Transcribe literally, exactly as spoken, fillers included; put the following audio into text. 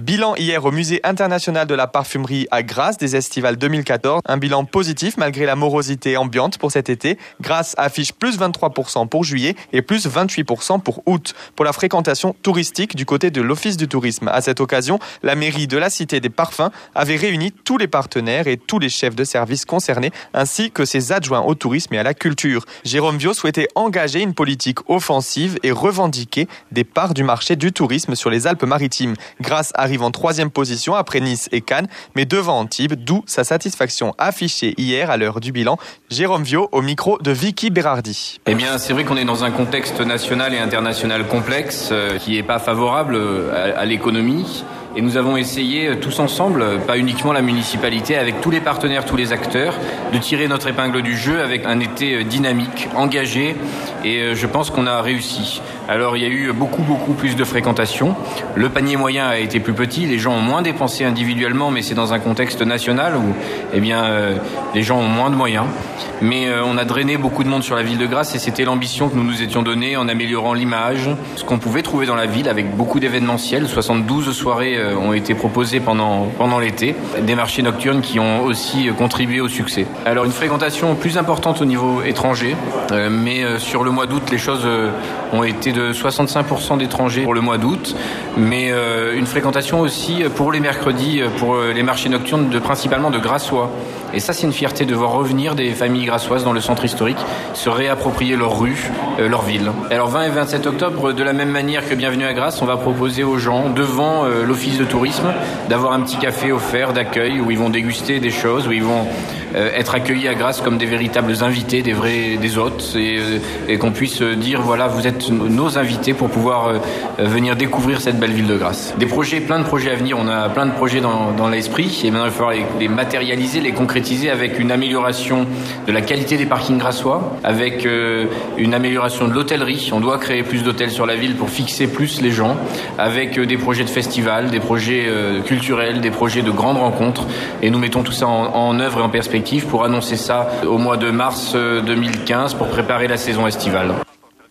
Bilan hier au Musée international de la parfumerie à Grasse des Estivales deux mille quatorze. Un bilan positif malgré la morosité ambiante pour cet été. Grasse affiche plus vingt-trois pour cent pour juillet et plus vingt-huit pour cent pour août. Pour la fréquentation touristique du côté de l'Office du tourisme. À cette occasion, la mairie de la Cité des Parfums avait réuni tous les partenaires et tous les chefs de service concernés ainsi que ses adjoints au tourisme et à la culture. Jérôme Viau souhaitait engager une politique offensive et revendiquer des parts du marché du tourisme sur les Alpes-Maritimes. Grasse arrive en troisième position après Nice et Cannes, mais devant Antibes, d'où sa satisfaction affichée hier à l'heure du bilan. Jérôme Viau au micro de Vicky Berardi. Eh bien, c'est vrai qu'on est dans un contexte national et international complexe euh, qui n'est pas favorable à, à l'économie. Et nous avons essayé tous ensemble, pas uniquement la municipalité, avec tous les partenaires, tous les acteurs, de tirer notre épingle du jeu avec un été dynamique, engagé, et je pense qu'on a réussi. Alors il y a eu beaucoup, beaucoup plus de fréquentation. Le panier moyen a été plus petit, les gens ont moins dépensé individuellement, mais c'est dans un contexte national où eh bien, euh, les gens ont moins de moyens. Mais euh, on a drainé beaucoup de monde sur la ville de Grasse et c'était l'ambition que nous nous étions donnée en améliorant l'image, ce qu'on pouvait trouver dans la ville avec beaucoup d'événementiels, soixante-douze soirées ont été proposés pendant, pendant l'été, des marchés nocturnes qui ont aussi contribué au succès. Alors une fréquentation plus importante au niveau étranger, euh, mais euh, sur le mois d'août, les choses euh, ont été de soixante-cinq pour cent d'étrangers pour le mois d'août, mais euh, une fréquentation aussi pour les mercredis, pour euh, les marchés nocturnes, de, principalement de Grassois. Et ça, c'est une fierté de voir revenir des familles grassoises dans le centre historique, se réapproprier leur rue, euh, leur ville. Alors vingt et vingt-sept octobre, de la même manière que Bienvenue à Grasse, on va proposer aux gens, devant euh, l'office de tourisme, d'avoir un petit café offert d'accueil où ils vont déguster des choses, où ils vont euh, être accueillis à Grasse comme des véritables invités, des vrais, des hôtes, et, euh, et qu'on puisse dire voilà, vous êtes nos invités pour pouvoir euh, venir découvrir cette belle ville de Grasse. Des projets, plein de projets à venir, on a plein de projets dans, dans l'esprit, et maintenant il va falloir les, les matérialiser, les concrétiser avec une amélioration de la qualité des parkings grassois, avec euh, une amélioration de l'hôtellerie. On doit créer plus d'hôtels sur la ville pour fixer plus les gens, avec euh, des projets de festivals, des projets euh, culturels, des projets de grandes rencontres. Et nous mettons tout ça en, en œuvre et en perspective pour annoncer ça au mois de mars deux mille quinze pour préparer la saison estivale.